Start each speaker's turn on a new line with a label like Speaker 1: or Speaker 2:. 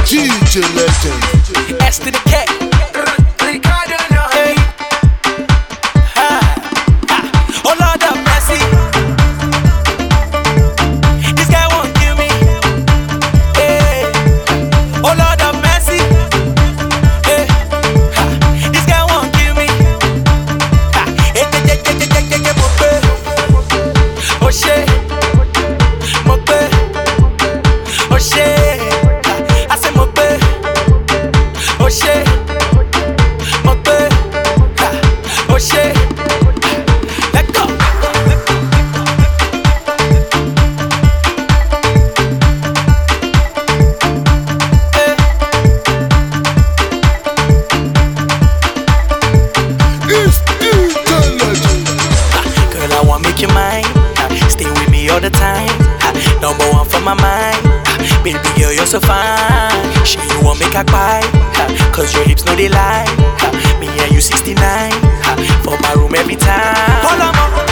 Speaker 1: DJ Legend.
Speaker 2: S to the K. Ricardo, no. Hey. Oh Lord have mercy. This guy won't kill me. Hey. Oh Lord have mercy. Hey. This guy won't kill me. Oh shit. Oh shit. I said mope. Oh shit. Mope. Oh shit. Let go.
Speaker 1: It's DJ Legend.
Speaker 2: Girl, I wanna make you mine. Stay with me all the time. Number one for my mind. Baby girl, you're so fine. She you won't make a cry. Cause your hips know they lie. Me and you 69. For my room every time. Hold on,